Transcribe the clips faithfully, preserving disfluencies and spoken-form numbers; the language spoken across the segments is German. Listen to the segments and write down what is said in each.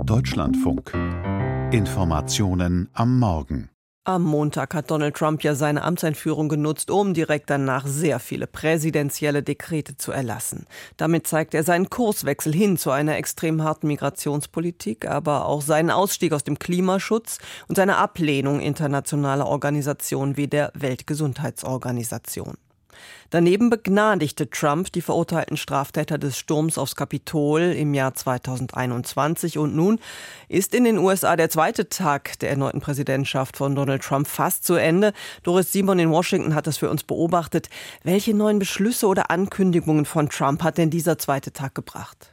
Deutschlandfunk. Informationen am Morgen. Am Montag hat Donald Trump ja seine Amtseinführung genutzt, um direkt danach sehr viele präsidentielle Dekrete zu erlassen. Damit zeigt er seinen Kurswechsel hin zu einer extrem harten Migrationspolitik, aber auch seinen Ausstieg aus dem Klimaschutz und seine Ablehnung internationaler Organisationen wie der Weltgesundheitsorganisation. Daneben begnadigte Trump die verurteilten Straftäter des Sturms aufs Kapitol im Jahr zweitausendeinundzwanzig und nun ist in den U S A der zweite Tag der erneuten Präsidentschaft von Donald Trump fast zu Ende. Doris Simon in Washington hat das für uns beobachtet. Welche neuen Beschlüsse oder Ankündigungen von Trump hat denn dieser zweite Tag gebracht?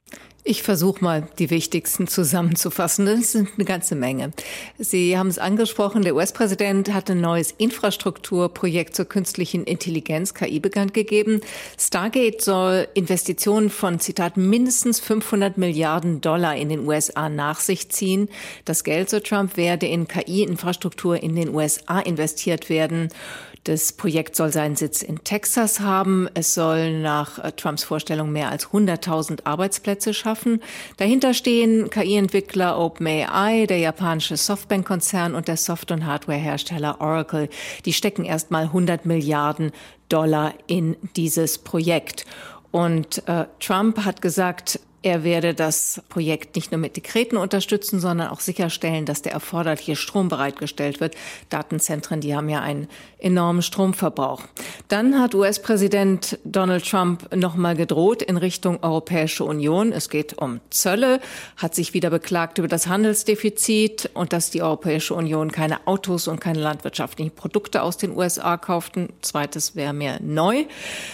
Ich versuche mal, die wichtigsten zusammenzufassen. Das sind eine ganze Menge. Sie haben es angesprochen, der U S-Präsident hat ein neues Infrastrukturprojekt zur künstlichen Intelligenz, K I, bekannt gegeben. Stargate soll Investitionen von, Zitat, mindestens fünfhundert Milliarden Dollar in den U S A nach sich ziehen. Das Geld, so Trump, werde in K I-Infrastruktur in den U S A investiert werden. Das Projekt soll seinen Sitz in Texas haben. Es soll nach Trumps Vorstellung mehr als hunderttausend Arbeitsplätze schaffen. Dahinter stehen K I-Entwickler OpenAI, der japanische Softbank-Konzern und der Soft- und Hardware-Hersteller Oracle. Die stecken erstmal hundert Milliarden Dollar in dieses Projekt. Und äh, Trump hat gesagt, er werde das Projekt nicht nur mit Dekreten unterstützen, sondern auch sicherstellen, dass der erforderliche Strom bereitgestellt wird. Datenzentren, die haben ja einen enormen Stromverbrauch. Dann hat U S-Präsident Donald Trump nochmal gedroht in Richtung Europäische Union. Es geht um Zölle, hat sich wieder beklagt über das Handelsdefizit und dass die Europäische Union keine Autos und keine landwirtschaftlichen Produkte aus den U S A kauften. Zweites wäre mehr neu.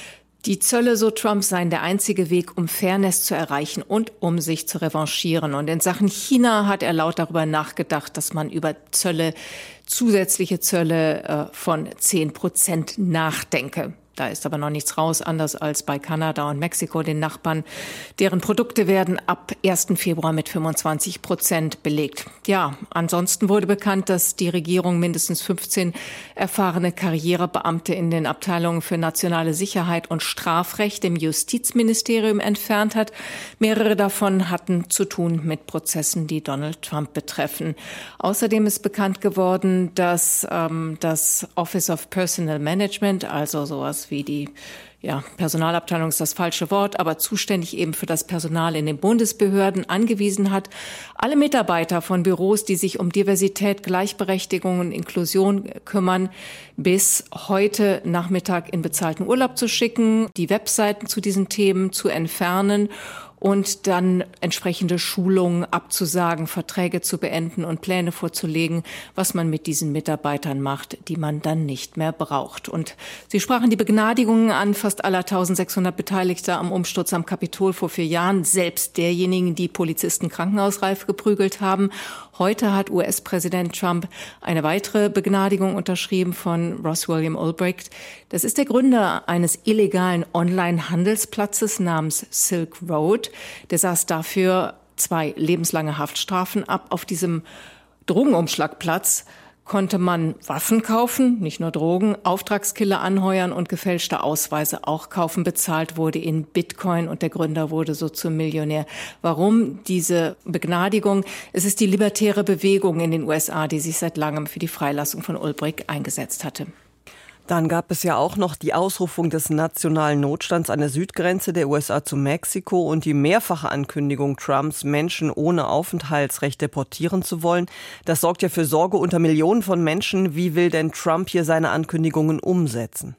Die Zölle, so Trump, seien der einzige Weg, um Fairness zu erreichen und um sich zu revanchieren. Und in Sachen China hat er laut darüber nachgedacht, dass man über Zölle, zusätzliche Zölle äh, von zehn Prozent nachdenke. Da ist aber noch nichts raus, anders als bei Kanada und Mexiko, den Nachbarn. Deren Produkte werden ab ersten Februar mit fünfundzwanzig Prozent belegt. Ja, ansonsten wurde bekannt, dass die Regierung mindestens fünfzehn erfahrene Karrierebeamte in den Abteilungen für nationale Sicherheit und Strafrecht im Justizministerium entfernt hat. Mehrere davon hatten zu tun mit Prozessen, die Donald Trump betreffen. Außerdem ist bekannt geworden, dass ähm, das Office of Personnel Management, also sowas wie die ja, Personalabteilung ist das falsche Wort, aber zuständig eben für das Personal in den Bundesbehörden, angewiesen hat, alle Mitarbeiter von Büros, die sich um Diversität, Gleichberechtigung und Inklusion kümmern, bis heute Nachmittag in bezahlten Urlaub zu schicken, die Webseiten zu diesen Themen zu entfernen und dann entsprechende Schulungen abzusagen, Verträge zu beenden und Pläne vorzulegen, was man mit diesen Mitarbeitern macht, die man dann nicht mehr braucht. Und Sie sprachen die Begnadigungen an, fast aller eintausendsechshundert Beteiligter am Umsturz am Kapitol vor vier Jahren, selbst derjenigen, die Polizisten krankenhausreif geprügelt haben. Heute hat U S-Präsident Trump eine weitere Begnadigung unterschrieben von Ross William Ulbricht. Das ist der Gründer eines illegalen Online-Handelsplatzes namens Silk Road. Der saß dafür zwei lebenslange Haftstrafen ab. Auf diesem Drogenumschlagplatz konnte man Waffen kaufen, nicht nur Drogen, Auftragskiller anheuern und gefälschte Ausweise auch kaufen. Bezahlt wurde in Bitcoin und der Gründer wurde so zum Millionär. Warum diese Begnadigung? Es ist die libertäre Bewegung in den U S A, die sich seit langem für die Freilassung von Ulbricht eingesetzt hatte. Dann gab es ja auch noch die Ausrufung des nationalen Notstands an der Südgrenze der U S A zu Mexiko und die mehrfache Ankündigung Trumps, Menschen ohne Aufenthaltsrecht deportieren zu wollen. Das sorgt ja für Sorge unter Millionen von Menschen. Wie will denn Trump hier seine Ankündigungen umsetzen?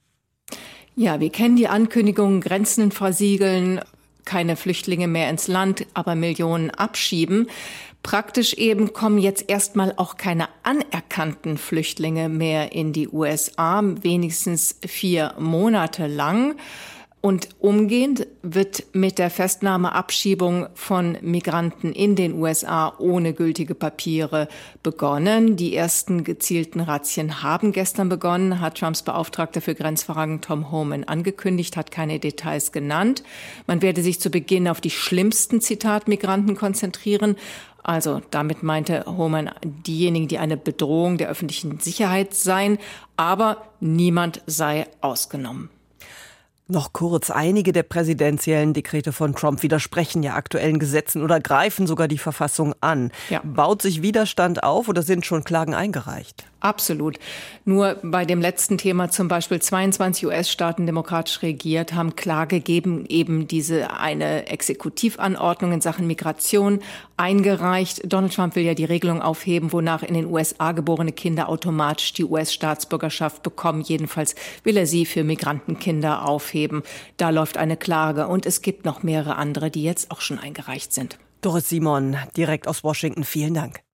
Ja, wir kennen die Ankündigungen, Grenzen versiegeln, keine Flüchtlinge mehr ins Land, aber Millionen abschieben. Praktisch eben kommen jetzt erstmal auch keine anerkannten Flüchtlinge mehr in die U S A, wenigstens vier Monate lang. Und umgehend wird mit der Festnahme, Abschiebung von Migranten in den U S A ohne gültige Papiere begonnen. Die ersten gezielten Razzien haben gestern begonnen, hat Trumps Beauftragter für Grenzfragen Tom Homan angekündigt, hat keine Details genannt. Man werde sich zu Beginn auf die schlimmsten, Zitat, Migranten konzentrieren. Also damit meinte Homan diejenigen, die eine Bedrohung der öffentlichen Sicherheit seien, aber niemand sei ausgenommen. Noch kurz, einige der präsidentiellen Dekrete von Trump widersprechen ja aktuellen Gesetzen oder greifen sogar die Verfassung an. Ja. Baut sich Widerstand auf oder sind schon Klagen eingereicht? Absolut. Nur bei dem letzten Thema, zum Beispiel zweiundzwanzig U S-Staaten demokratisch regiert, haben Klage gegen eben diese eine Exekutivanordnung in Sachen Migration eingereicht. Donald Trump will ja die Regelung aufheben, wonach in den U S A geborene Kinder automatisch die U S-Staatsbürgerschaft bekommen. Jedenfalls will er sie für Migrantenkinder aufheben. Da läuft eine Klage und es gibt noch mehrere andere, die jetzt auch schon eingereicht sind. Doris Simon, direkt aus Washington. Vielen Dank.